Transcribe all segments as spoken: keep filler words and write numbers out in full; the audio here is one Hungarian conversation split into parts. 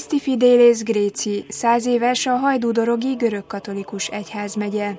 Christi Fidelis Gréci, száz éves a hajdúdorogi görögkatolikus egyházmegye.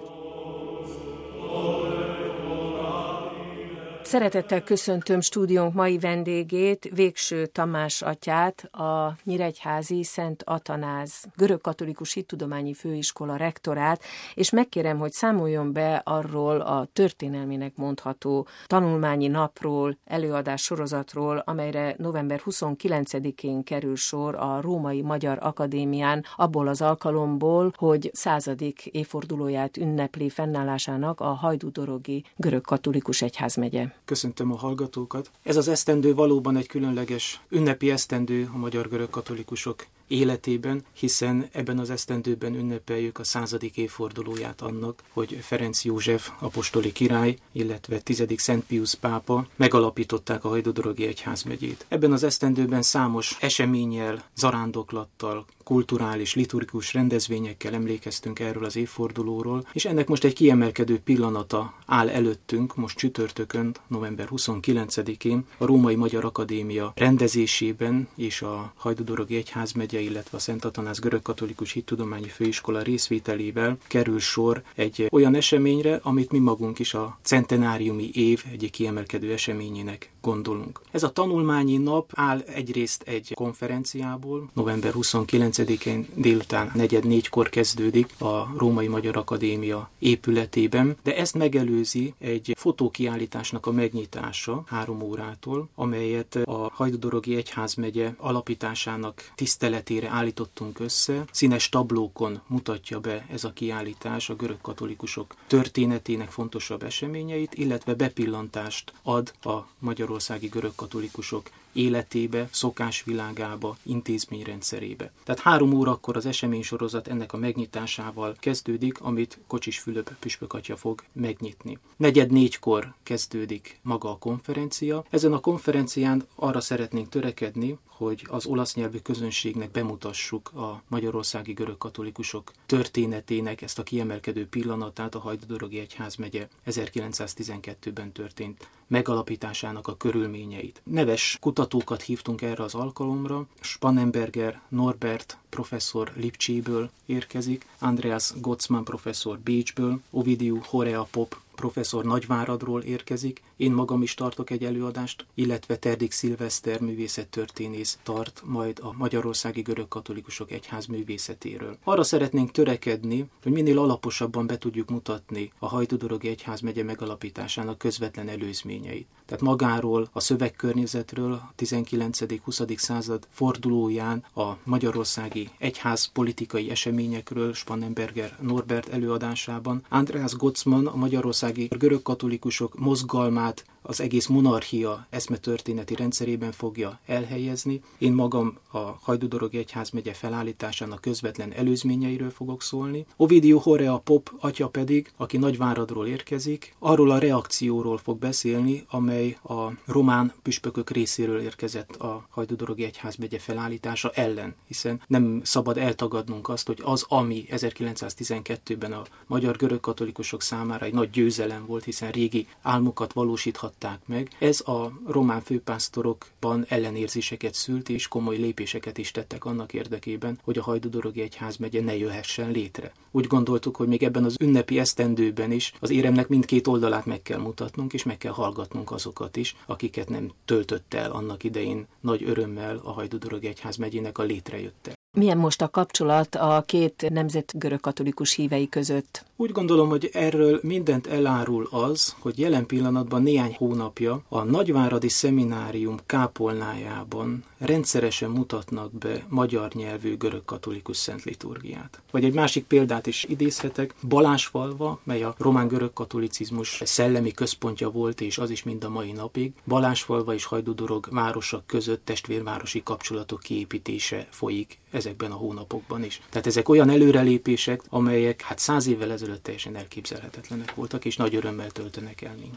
Szeretettel köszöntöm stúdiónk mai vendégét, Végső Tamás atyát, a nyíregyházi Szent Atanáz görögkatolikus hittudományi főiskola rektorát, és megkérem, hogy számoljon be arról a történelmének mondható tanulmányi napról, előadás sorozatról, amelyre november huszonkilencedikén kerül sor a Római Magyar Akadémián, abból az alkalomból, hogy századik évfordulóját ünnepli fennállásának a hajdúdorogi görögkatolikus egyházmegye. Köszöntöm a hallgatókat. Ez az esztendő valóban egy különleges ünnepi esztendő a magyar görögkatolikusok életében, hiszen ebben az esztendőben ünnepeljük a századik évfordulóját annak, hogy Ferenc József apostoli király, illetve tizedik Szent Piusz pápa megalapították a hajdúdorogi egyházmegyét. Ebben az esztendőben számos eseménnyel, zarándoklattal, kulturális, liturgikus rendezvényekkel emlékeztünk erről az évfordulóról, és ennek most egy kiemelkedő pillanata áll előttünk, most csütörtökön, november huszonkilencedikén a Római Magyar Akadémia rendezésében és a hajdúdorogi egyházmegye, illetve a Szent Atanáz görögkatolikus hittudományi főiskola részvételével kerül sor egy olyan eseményre, amit mi magunk is a centenáriumi év egyik kiemelkedő eseményének gondolunk. Ez a tanulmányi nap áll egyrészt egy konferenciából, november huszonkilencedikén délután negyed négykor kezdődik a Római Magyar Akadémia épületében, de ezt megelőzi egy fotókiállításnak a megnyitása három órától, amelyet a hajdúdorogi egyházmegye alapításának tiszteletére állítottunk össze. Színes tablókon mutatja be ez a kiállítás a görögkatolikusok történetének fontosabb eseményeit, illetve bepillantást ad a magyarországi görögkatolikusok életébe, szokásvilágába, intézményrendszerébe. Tehát három órakor az eseménysorozat ennek a megnyitásával kezdődik, amit Kocsis Fülöp püspökatya fog megnyitni. Negyed négykor kezdődik maga a konferencia. Ezen a konferencián arra szeretnénk törekedni, hogy az olasz nyelvű közönségnek bemutassuk a magyarországi görögkatolikusok történetének ezt a kiemelkedő pillanatát, a hajdúdorogi egyházmegye ezerkilencszáztizenkettőben történt megalapításának a körülményeit. Neves kutatókat hívtunk erre az alkalomra. Spannenberger Norbert professzor Lipcséből érkezik, Andreas Gotzmann professzor Bécsből, Ovidiu Horea Pop professzor Nagyváradról érkezik, én magam is tartok egy előadást, illetve Terdik Szilveszter művészettörténész tart majd a magyarországi görögkatolikusok egyház művészetéről. Arra szeretnénk törekedni, hogy minél alaposabban be tudjuk mutatni a hajdúdorogi egyházmegye megalapításának közvetlen előzményeit. Tehát magáról, a szövegkörnyezetről, a tizenkilencedik-huszadik század fordulóján a magyarországi egyház politikai eseményekről Spannenberger Norbert előadásában, Andreas Gotzmann a magyarországi görögkatolikusok mozgalmát az egész monarchia eszmetörténeti rendszerében fogja elhelyezni. Én magam a hajdúdorogi egyházmegye felállításának közvetlen előzményeiről fogok szólni. Ovidiu Horea Pop atya pedig, aki Nagyváradról érkezik, arról a reakcióról fog beszélni, amely a román püspökök részéről érkezett a hajdúdorogi egyházmegye felállítása ellen, hiszen nem szabad eltagadnunk azt, hogy az, ami ezerkilencszáztizenkettőben a magyar görögkatolikusok számára egy nagy győzelem volt, hiszen régi álmukat valósíthat meg. Ez a román főpásztorokban ellenérzéseket szült, és komoly lépéseket is tettek annak érdekében, hogy a hajdúdorogi egyházmegye ne jöhessen létre. Úgy gondoltuk, hogy még ebben az ünnepi esztendőben is az éremnek mindkét oldalát meg kell mutatnunk, és meg kell hallgatnunk azokat is, akiket nem töltött el annak idején nagy örömmel a hajdúdorogi egyházmegyének a létrejötte. Milyen most a kapcsolat a két nemzet görögkatolikus hívei között? Úgy gondolom, hogy erről mindent elárul az, hogy jelen pillanatban néhány hónapja a Nagyváradi Szeminárium kápolnájában rendszeresen mutatnak be magyar nyelvű görögkatolikus szent liturgiát. Vagy egy másik példát is idézhetek, Balázsfalva, mely a román görögkatolicizmus szellemi központja volt, és az is mind a mai napig, Balázsfalva és Hajdúdorog városok között testvérvárosi kapcsolatok kiépítése folyik ezekben a hónapokban is. Tehát ezek olyan előrelépések, amelyek hát száz évvel ezelőtt teljesen elképzelhetetlenek voltak, és nagy örömmel töltenek el minket.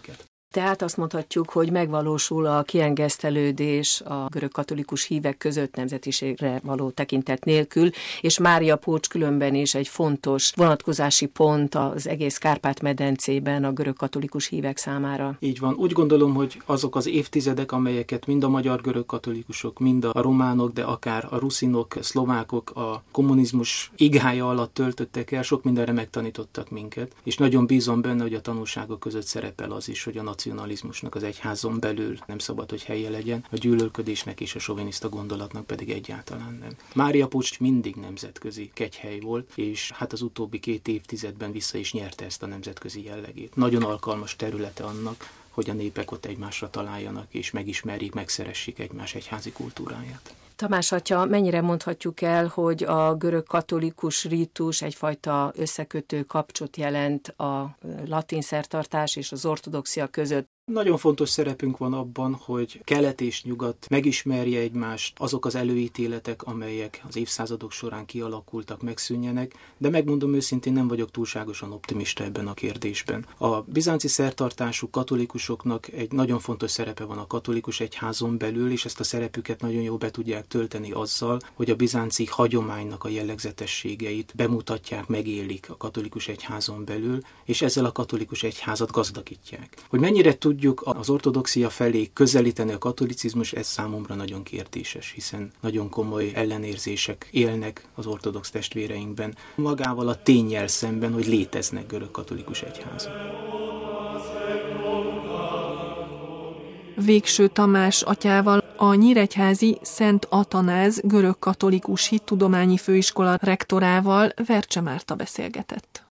Tehát azt mondhatjuk, hogy megvalósul a kiengesztelődés a görögkatolikus hívek között nemzetiségre való tekintet nélkül, és Mária Pócs különben is egy fontos vonatkozási pont az egész Kárpát-medencében a görögkatolikus hívek számára. Így van. Úgy gondolom, hogy azok az évtizedek, amelyeket mind a magyar görögkatolikusok, mind a románok, de akár a ruszinok, szlovákok a kommunizmus igája alatt töltöttek el, sok mindenre megtanítottak minket, és nagyon bízom benne, hogy a tanulságok között szerepel az is, hogy a nacionalizmusnak az egyházon belül nem szabad, hogy helye legyen, a gyűlölködésnek és a soviniszta gondolatnak pedig egyáltalán nem. Mária Pócs mindig nemzetközi kegyhely volt, és hát az utóbbi két évtizedben vissza is nyerte ezt a nemzetközi jellegét. Nagyon alkalmas területe annak, hogy a népek ott egymásra találjanak, és megismerjék, megszeressék egymás egyházi kultúráját. Tamás atya, mennyire mondhatjuk el, hogy a görög katolikus rítus egyfajta összekötő kapcsot jelent a latin szertartás és az ortodoxia között? Nagyon fontos szerepünk van abban, hogy kelet és nyugat megismerje egymást, azok az előítéletek, amelyek az évszázadok során kialakultak, megszűnjenek, de megmondom őszintén, nem vagyok túlságosan optimista ebben a kérdésben. A bizánci szertartású katolikusoknak egy nagyon fontos szerepe van a katolikus egyházon belül, és ezt a szerepüket nagyon jól be tudják tölteni azzal, hogy a bizánci hagyománynak a jellegzetességeit bemutatják, megélik a katolikus egyházon belül, és ezzel a katolikus egyházat gazdagítják. Hogy mennyire tudjuk az ortodoxia felé közelíteni a katolicizmus, ez számomra nagyon kérdéses, hiszen nagyon komoly ellenérzések élnek az ortodox testvéreinkben, magával a ténnyel szemben, hogy léteznek görög katolikus egyházak. Végső Tamás atyával, a nyíregyházi Szent Atanáz görögkatolikus hittudományi főiskola rektorával Vercse Márta beszélgetett.